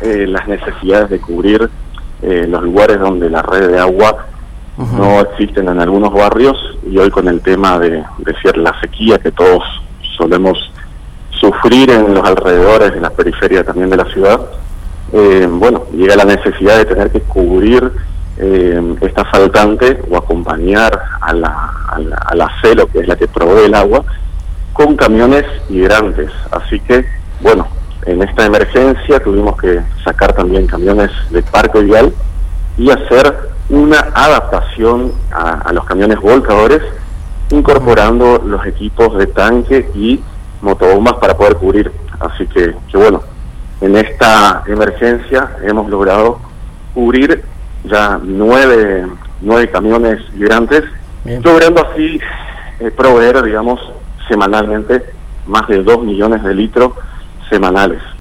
las necesidades de cubrir los lugares donde la red de agua no existen en algunos barrios, y hoy con el tema de la sequía que todos solemos sufrir en los alrededores, en la periferia también de la ciudad, bueno, llega la necesidad de tener que cubrir esta faltante o acompañar a la CELO, que es la que provee el agua, con camiones hidrantes. Así que, bueno, en esta emergencia tuvimos que sacar también camiones de parque vial y hacer una adaptación a los camiones volcadores, incorporando los equipos de tanque y motobombas para poder cubrir. Así que bueno, en esta emergencia hemos logrado cubrir ya 9 camiones hidrantes, logrando así proveer, digamos, semanalmente más de 2 millones de litros semanales.